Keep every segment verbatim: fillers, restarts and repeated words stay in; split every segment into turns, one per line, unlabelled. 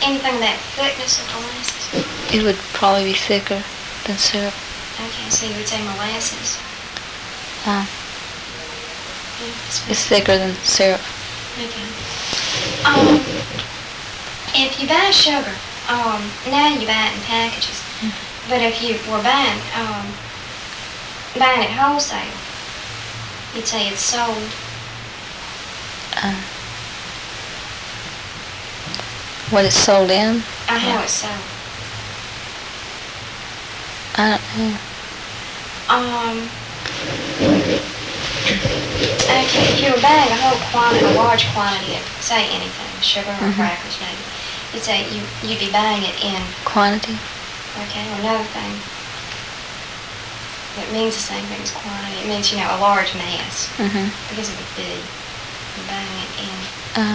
anything of that thickness of molasses?
It would probably be thicker than syrup.
Okay, so you would say molasses.
Uh,
Yeah,
it's thicker than syrup.
Okay. Um, if you buy sugar, um, now you buy it in packages,
Mm.
but if you were buying, um, buying it wholesale, you'd say it's sold.
Uh, what it's sold in?
Or how it's sold.
I don't know.
Um, okay, if you were buying a whole quantity, a large quantity of, say anything, sugar or
Mhm.
crackers maybe, you'd say you, you'd be buying it in,
Quantity?
okay, another thing. It means the same thing as quantity. It means, you know, a large mass,
Mm-hmm.
because of the B. You're buying it in,
Uh,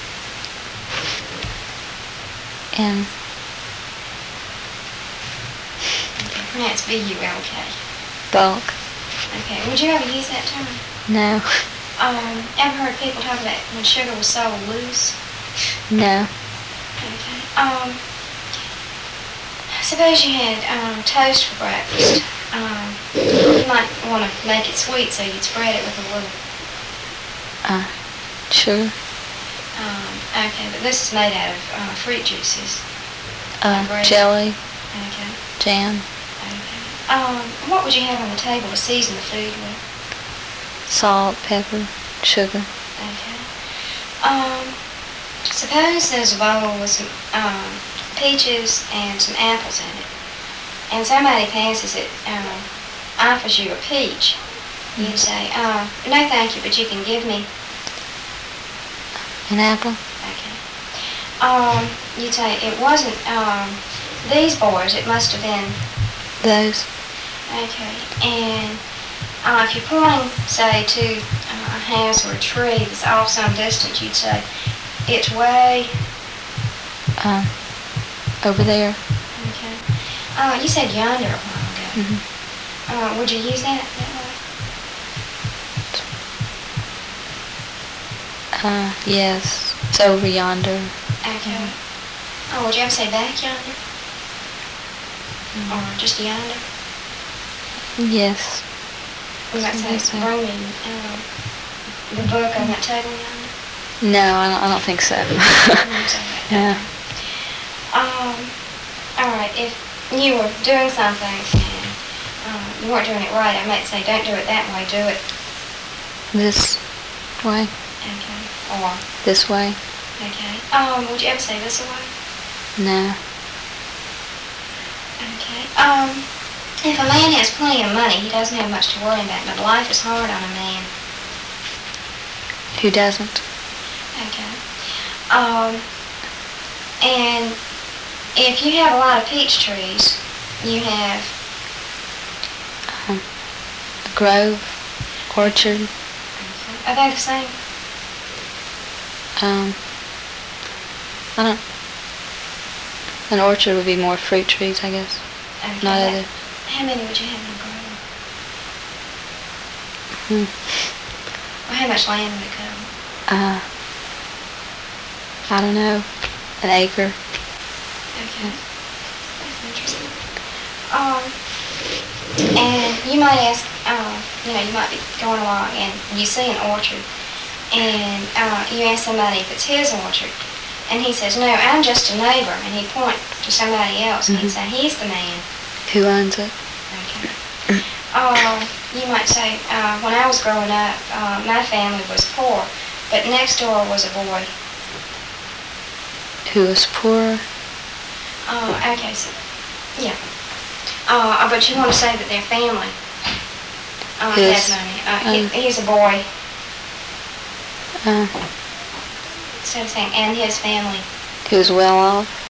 and
okay, pronounced B U L K.
bulk?
Okay, would you ever use that term?
No.
Um, ever heard people talk about when sugar was sold loose?
No.
Okay. Um, suppose you had um, toast for breakfast. Um, you might want to make it sweet, so you'd spread it with a little.
Uh, sugar?
Um, okay, but this is made out of uh, fruit juices.
Uh,
Bread.
jelly?
Okay.
Jam?
Okay. Um, what would you have on the table to season the food with?
Salt? Pepper? Sugar?
Okay. Um, suppose there's a bowl with some um, peaches and some apples in it, and somebody passes it, um, offers you a peach. You'd say, uh, no thank you, but you can give me,
An apple?
okay. Um, you'd say, it wasn't, um, these boys, it must have been,
Those?
okay. And uh, if you're pointing, say, to uh, a house or a tree that's off some distance, you'd say, it's way,
Uh, over there?
okay. Uh, you said yonder a while ago.
Mm-hmm.
Uh, would you use that that way?
Uh, yes. It's over yonder.
Okay. Oh, would you ever say back yonder? Or just yonder?
Yes.
You might say,
Yes, sir.
bring me uh, the book on that table yonder?
No, I don't, I don't think so.
Mm, so that-
Yeah.
Um, all right, if you were doing something and um, you weren't doing it right, I might say, don't do it that way, do it,
This way?
okay, or,
This way?
okay. Um, would you ever say this way?
No.
Okay. Um, if a man has plenty of money, he doesn't have much to worry about, but life is hard on a man.
Who doesn't?
Okay. Um, and if you have a lot of peach trees, you have,
Um, a grove? Orchard?
are they the same?
Um, I don't... An orchard would be more fruit trees, I guess.
Okay.
Not other...
How many would you have in a grove?
Hmm.
Or how much land would it cover?
Uh, I don't know. An acre.
Okay. That's interesting. Um, and you might ask, uh, you know, you might be going along and you see an orchard, and uh, you ask somebody if it's his orchard, and he says, no, I'm just a neighbor, and he point to somebody else, and he'd
Mhm.
say, he's the man.
Who owns it?
Okay. Uh, you might say, uh, when I was growing up, uh, my family was poor, but next door was a boy.
Who is poor?
Uh, okay, so, yeah. Uh, but you want to say that their family uh,
His,
has money. Uh,
um,
he, he's a boy,
Uh,
instead of saying, and his family.
who's well off?